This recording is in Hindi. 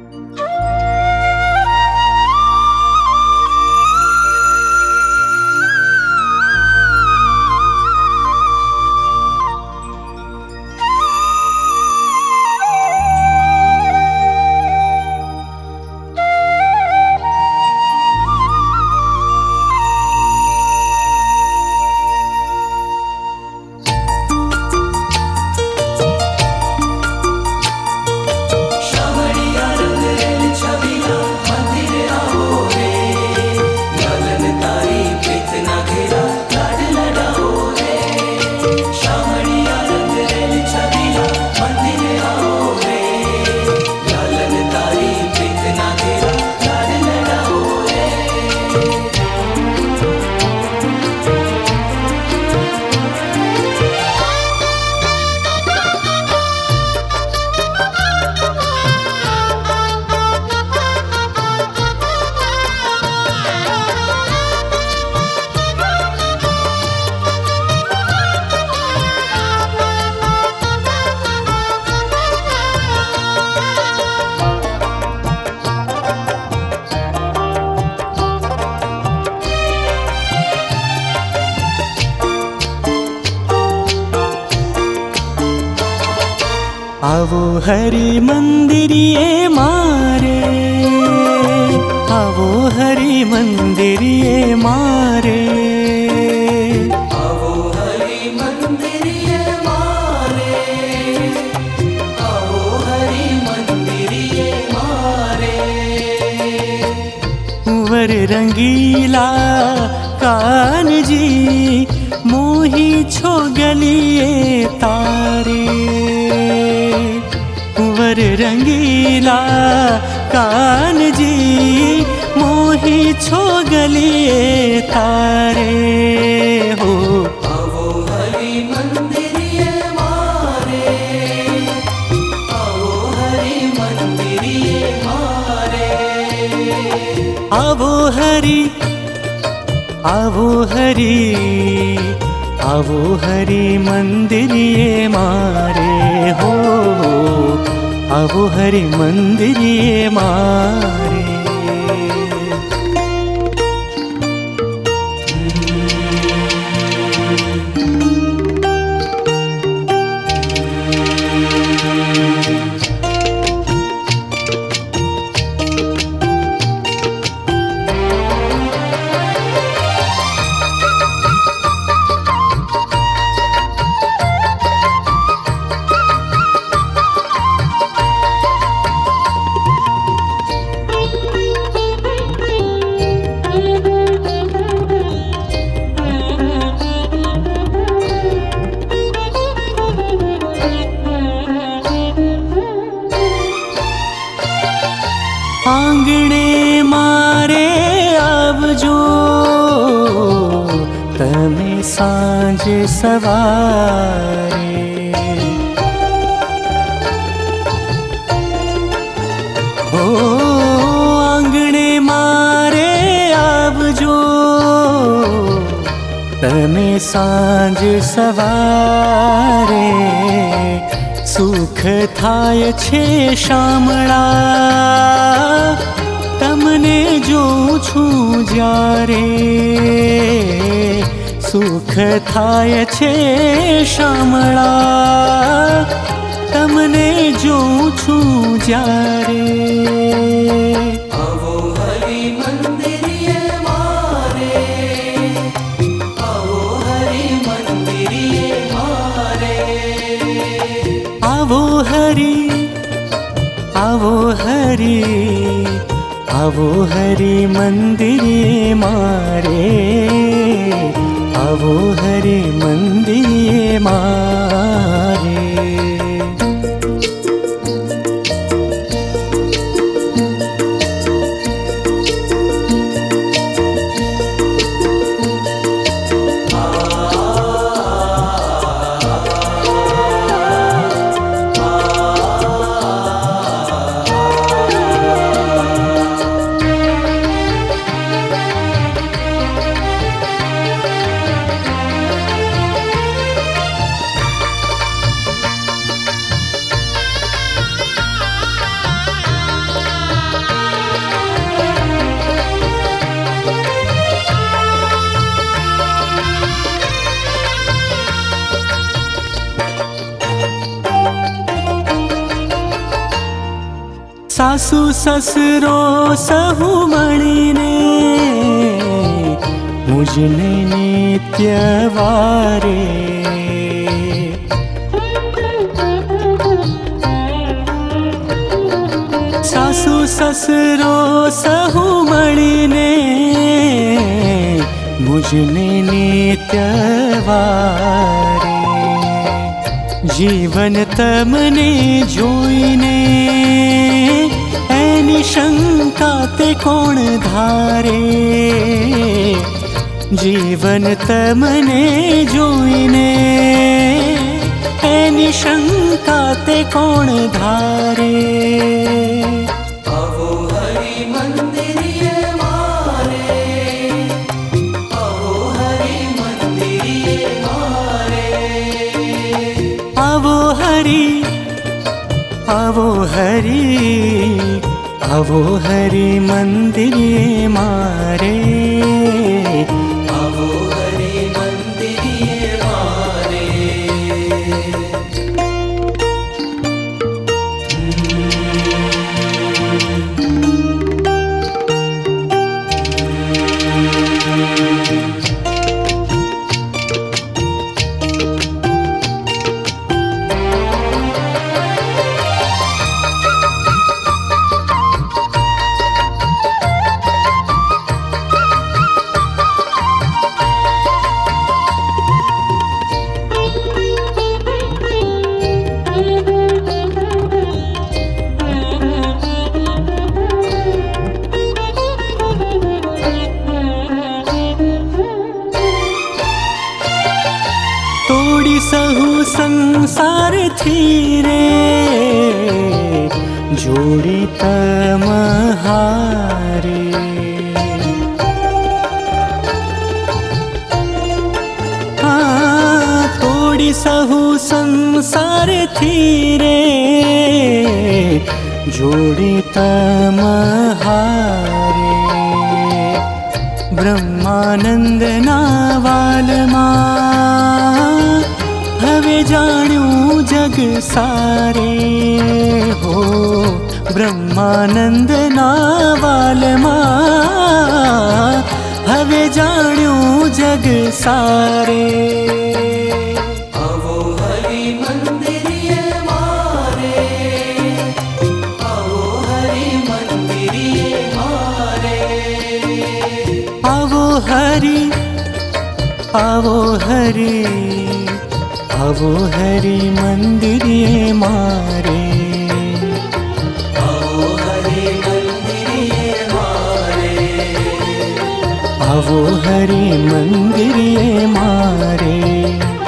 आवो हरि मंदिरिये मारे, आवो हरि मंदिरिये मारे, आवो हरि मंदिरिये मारे, आवो हरि मंदिरिये मारे। वर रंगीला कान जी मोही छो गलिए तारे, वर रंगीला कान जी मोही छो गलिए तारे हो। आवो हरि मंदिरिये मारे, आवो हरि मंदिरिये मारे। आवो हरि, आवो हरि, आवो हरि मंदिरिये मारे हो, आवो हरि मंदिरिये मारे। आंगणे मारे आवजो तमे सांज सवारे, ओ आंगणे मारे आवजो तमे सांज सवारे। सुख थाय छे शामळा तमने जोऊं छूं ज्यारे, सुख थाय छे शामळा तमने जोऊं छूं ज्यारे। आवो हरि मंदिरिये मारे, आवो हरि मंदिरिये मारे। आवो हरि, आवो हरि, आवो हरि मंदिरिये मारे, आवो हरि मंदिरिये मारे। सासू ससुरो सहु मणिने मुझने नित्य वारे। सासू ससुरो सहु मणिने मुझने नित्य वारे। जीवन तमने जोईने एनी शंका ते कोण धारे। जीवन तमने जोईने एनी शंका ते कोण धारे। आवो हरि मंदिरिये मारे, आवो हरि मंदिरिये मारे। आवो हरि, आवो हरि, आवो हरि मंदिरिये मारे। आवो हरि मंदिरिये मारे। तोड़ी सहु संसार थी रे जोड़ी तमहारे। हाँ तोड़ी सहु संसार थी रे जोड़ी तमहारे। ब्रह्मानंद ना वालमा हवे जाण्यू जग सारे हो। ब्रह्मानंद ना वालमा हवे जाण्यू जग सारे। आवो हरि मंदिरिये मारे, आवो हरि मंदिरिये मारे। आवो हरि, आवो हरि, आवो हरि मंदिरिये मारे। आवो हरि मंदिरिये मारे। आवो हरि मंदिरिये मारे।